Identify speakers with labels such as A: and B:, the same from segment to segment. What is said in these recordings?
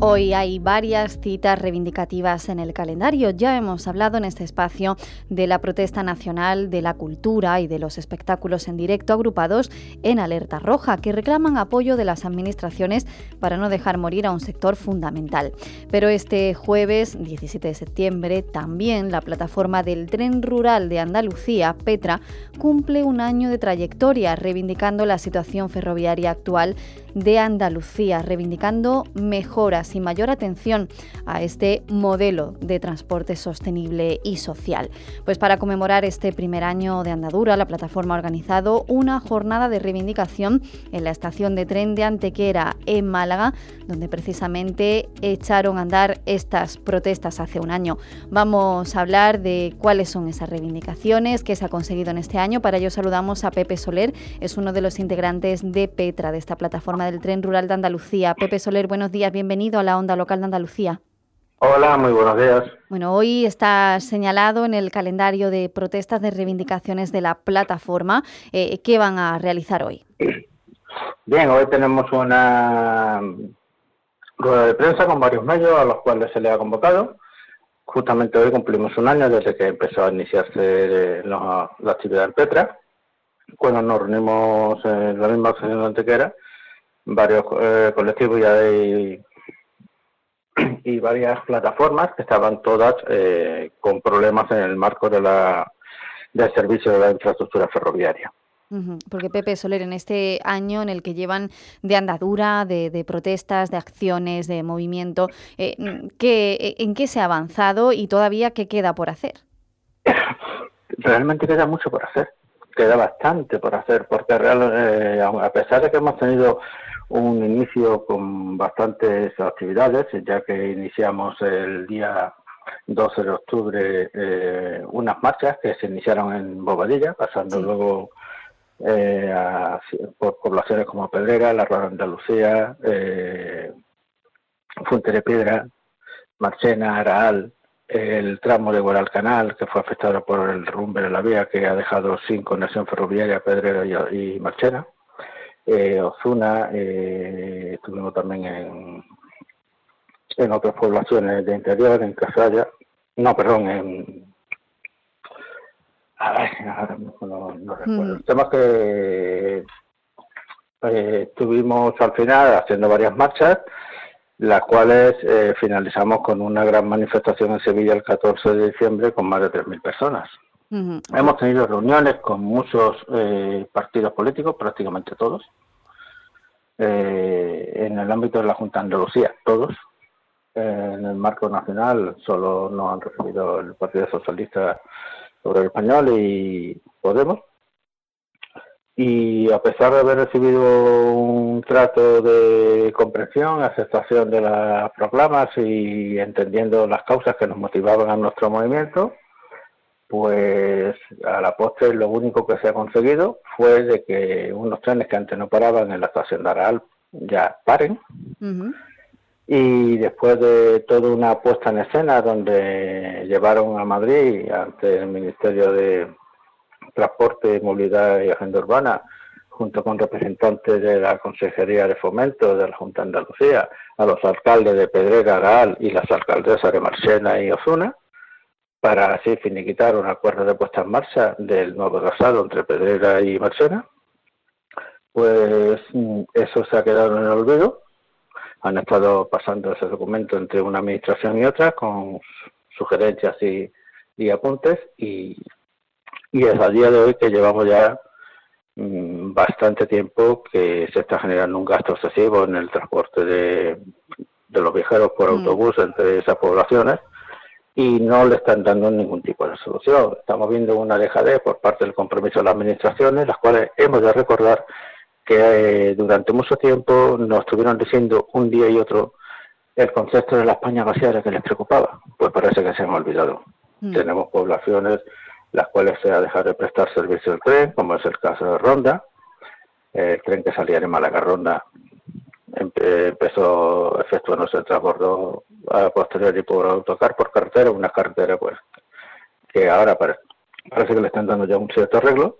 A: Hoy hay varias citas reivindicativas en el calendario. Ya hemos hablado en este espacio de la protesta nacional, de la cultura y de los espectáculos en directo agrupados en Alerta Roja, que reclaman apoyo de las administraciones para no dejar morir a un sector fundamental. Pero este jueves, 17 de septiembre, también la plataforma del Tren Rural de Andalucía, Petra, cumple un año de trayectoria reivindicando la situación ferroviaria actual de Andalucía, reivindicando mejoras y mayor atención a este modelo de transporte sostenible y social. Pues para conmemorar este primer año de andadura, la plataforma ha organizado una jornada de reivindicación en la estación de tren de Antequera, en Málaga, donde precisamente echaron a andar estas protestas hace un año. Vamos a hablar de cuáles son esas reivindicaciones, qué se ha conseguido en este año. Para ello saludamos a Pepe Soler, es uno de los integrantes de Petra, de esta plataforma del Tren Rural de Andalucía. Pepe Soler, buenos días, bienvenido a la Onda Local de Andalucía.
B: Hola, muy buenos días.
A: Bueno, hoy está señalado en el calendario de protestas de reivindicaciones de la plataforma. ¿Qué van a realizar hoy?
B: Bien, hoy tenemos una rueda de prensa con varios medios a los cuales se le ha convocado. Justamente hoy cumplimos un año desde que empezó a iniciarse la actividad en Petra, cuando nos reunimos en la misma estación de Antequera, varios colectivos y varias plataformas que estaban todas con problemas en el marco del servicio de la infraestructura ferroviaria.
A: Porque Pepe Soler, en este año en el que llevan de andadura, de protestas, de acciones, de movimiento, ¿en qué se ha avanzado y todavía qué queda por hacer?
B: Realmente queda mucho por hacer, queda bastante por hacer, porque a pesar de que hemos tenido un inicio con bastantes actividades, ya que iniciamos el día 12 de octubre unas marchas que se iniciaron en Bobadilla, pasando luego por poblaciones como Pedrera, La Rueda de Andalucía, Fuente de Piedra, Marchena, Araal, el tramo de Guadalcanal, que fue afectado por el derrumbe de la vía, que ha dejado sin conexión ferroviaria Pedrera y Marchena. Ozuna, estuvimos también en otras poblaciones de interior, en Casalla, ahora mismo no recuerdo. El tema es que estuvimos al final haciendo varias marchas, las cuales finalizamos con una gran manifestación en Sevilla el 14 de diciembre con más de 3.000 personas. Hemos tenido reuniones con muchos partidos políticos, prácticamente todos, en el ámbito de la Junta de Andalucía, todos. En el marco nacional solo nos han recibido el Partido Socialista Obrero Español y Podemos. Y a pesar de haber recibido un trato de comprensión, aceptación de las proclamas y entendiendo las causas que nos motivaban a nuestro movimiento, pues a la postre lo único que se ha conseguido fue de que unos trenes que antes no paraban en la estación de Araal ya paren. Y después de toda una puesta en escena donde llevaron a Madrid ante el Ministerio de Transporte, Movilidad y Agenda Urbana, junto con representantes de la Consejería de Fomento de la Junta de Andalucía, a los alcaldes de Pedrera, Araal y las alcaldesas de Marchena y Ozuna, para así finiquitar un acuerdo de puesta en marcha del nuevo trazado entre Pedrera y Marchena. Pues eso se ha quedado en el olvido. Han estado pasando ese documento entre una administración y otra con sugerencias y apuntes y es a día de hoy que llevamos ya bastante tiempo que se está generando un gasto excesivo en el transporte de los viajeros por autobús entre esas poblaciones y no le están dando ningún tipo de solución. Estamos viendo una dejadez por parte del compromiso de las administraciones, las cuales hemos de recordar que durante mucho tiempo nos estuvieron diciendo un día y otro el concepto de la España vaciada que les preocupaba. Pues parece que se han olvidado. Tenemos poblaciones las cuales se ha dejado de prestar servicio del tren, como es el caso de Ronda. El tren que salía de Málaga Ronda empezó efectuándose el transbordo a posteriori por autocar, por carretera, una carretera pues que ahora parece que le están dando ya un cierto arreglo,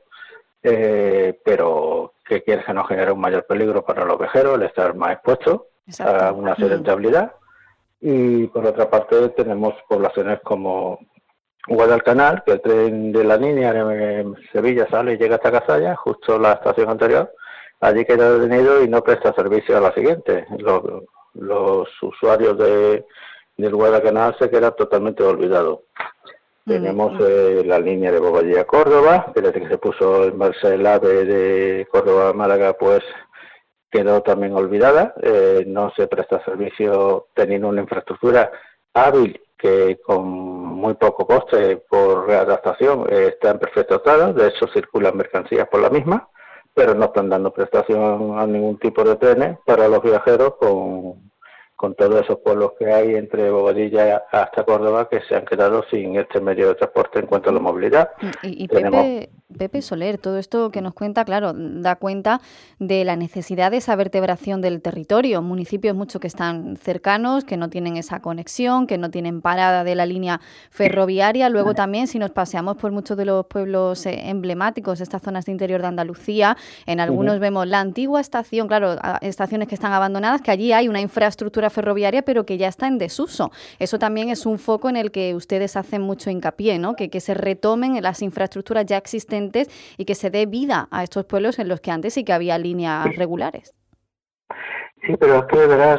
B: pero que quiere que no genere un mayor peligro para los viajeros, el estar más expuestos a una accidentabilidad Y por otra parte tenemos poblaciones como Guadalcanal, que el tren de la línea de Sevilla sale y llega hasta Cazalla, justo la estación anterior. Allí queda detenido y no presta servicio a la siguiente. Los usuarios del Guadalcanal se quedan totalmente olvidados. Tenemos la línea de Bobadilla a Córdoba, que desde que se puso en marcha el AVE de Córdoba a Málaga, pues quedó también olvidada. No se presta servicio teniendo una infraestructura hábil que con muy poco coste por readaptación está en perfecto estado. De hecho, circulan mercancías por la misma, pero no están dando prestación a ningún tipo de trenes para los viajeros con todos esos pueblos que hay entre Bobadilla hasta Córdoba que se han quedado sin este medio de transporte en cuanto a la movilidad.
A: Y Pepe Soler, todo esto que nos cuenta, claro, da cuenta de la necesidad de esa vertebración del territorio. Municipios mucho que están cercanos, que no tienen esa conexión, que no tienen parada de la línea ferroviaria. Luego también, si nos paseamos por muchos de los pueblos emblemáticos, estas zonas de interior de Andalucía, en algunos vemos la antigua estación, claro, estaciones que están abandonadas, que allí hay una infraestructura ferroviaria, pero que ya está en desuso. Eso también es un foco en el que ustedes hacen mucho hincapié, ¿no? Que se retomen las infraestructuras ya existentes y que se dé vida a estos pueblos en los que antes sí que había líneas regulares.
B: Sí, pero es que verás,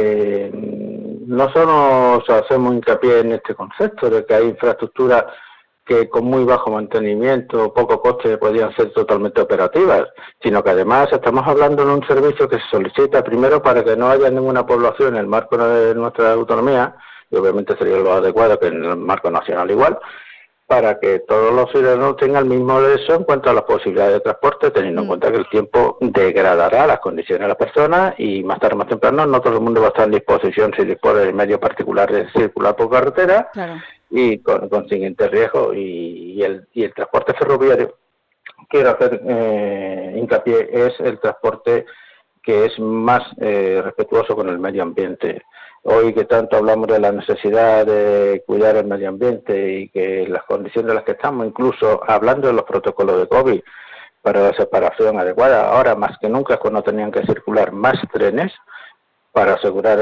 B: no solo hacemos hincapié en este concepto de que hay infraestructuras que con muy bajo mantenimiento, poco coste, podrían ser totalmente operativas, sino que además estamos hablando de un servicio que se solicita primero para que no haya ninguna población en el marco de nuestra autonomía, y obviamente sería lo adecuado que en el marco nacional igual, para que todos los ciudadanos tengan el mismo derecho en cuanto a las posibilidades de transporte, teniendo en cuenta que el tiempo degradará las condiciones de las personas y más tarde o más temprano no todo el mundo va a estar en disposición, si dispone de medio particular de circular por carretera, claro, y con siguiente riesgo. Y el transporte ferroviario, quiero hacer hincapié, es el transporte que es más respetuoso con el medio ambiente. Hoy que tanto hablamos de la necesidad de cuidar el medio ambiente y que las condiciones en las que estamos, incluso hablando de los protocolos de COVID para la separación adecuada, ahora más que nunca es cuando tenían que circular más trenes para asegurar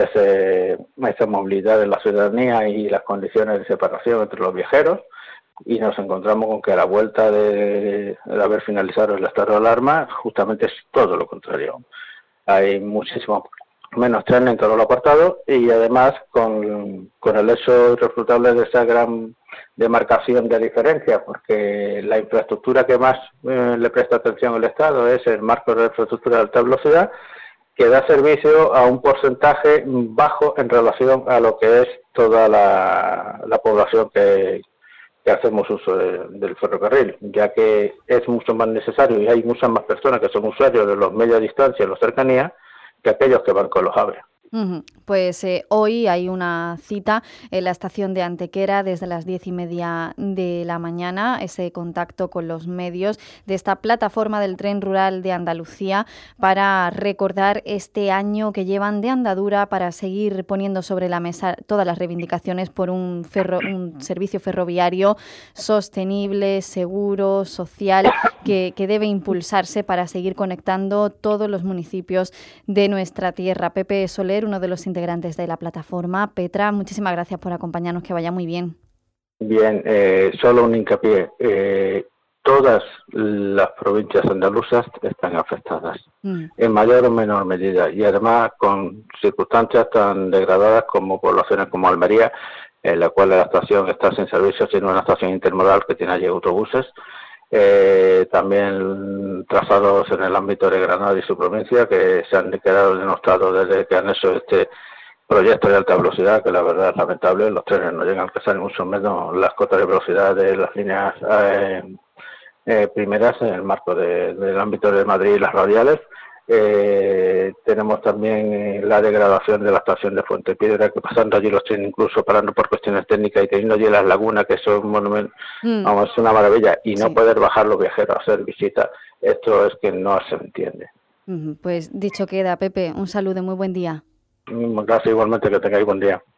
B: esa movilidad de la ciudadanía y las condiciones de separación entre los viajeros, y nos encontramos con que a la vuelta de haber finalizado el estado de alarma, justamente es todo lo contrario. Hay muchísimos menos trenes en todos los apartados y además con el hecho irrefutable de esa gran demarcación de diferencia, porque la infraestructura que más le presta atención el Estado es el marco de infraestructura de alta velocidad, que da servicio a un porcentaje bajo en relación a lo que es toda la población que hacemos uso del ferrocarril, ya que es mucho más necesario y hay muchas más personas que son usuarios de los media distancia y los cercanías que aquellos que van con los AVE.
A: Pues hoy hay una cita en la estación de Antequera desde las 10:30 de la mañana, ese contacto con los medios de esta plataforma del tren rural de Andalucía para recordar este año que llevan de andadura, para seguir poniendo sobre la mesa todas las reivindicaciones por un servicio ferroviario sostenible, seguro, social, que debe impulsarse para seguir conectando todos los municipios de nuestra tierra. Pepe Soler, uno de los integrantes de la plataforma. Petra, muchísimas gracias por acompañarnos, que vaya muy bien.
B: Bien, solo un hincapié. Todas las provincias andaluzas están afectadas, en mayor o menor medida, y además con circunstancias tan degradadas como poblaciones como Almería, en la cual la estación está sin servicio, siendo una estación intermodal que tiene allí autobuses. También trazados en el ámbito de Granada y su provincia, que se han quedado denostados desde que han hecho este proyecto de alta velocidad, que la verdad es lamentable. Los trenes no llegan a alcanzar mucho menos las cotas de velocidad de las líneas primeras en el marco del ámbito de Madrid y las radiales. Tenemos también la degradación de la estación de Fuente Piedra, que pasando allí los trenes, incluso parando por cuestiones técnicas y teniendo allí las lagunas, que son un monumento, vamos, es una maravilla, y no poder bajar los viajeros a hacer visitas, esto es que no se entiende.
A: Pues dicho queda, Pepe, un saludo y muy buen día.
B: Gracias, igualmente, que tengáis buen día.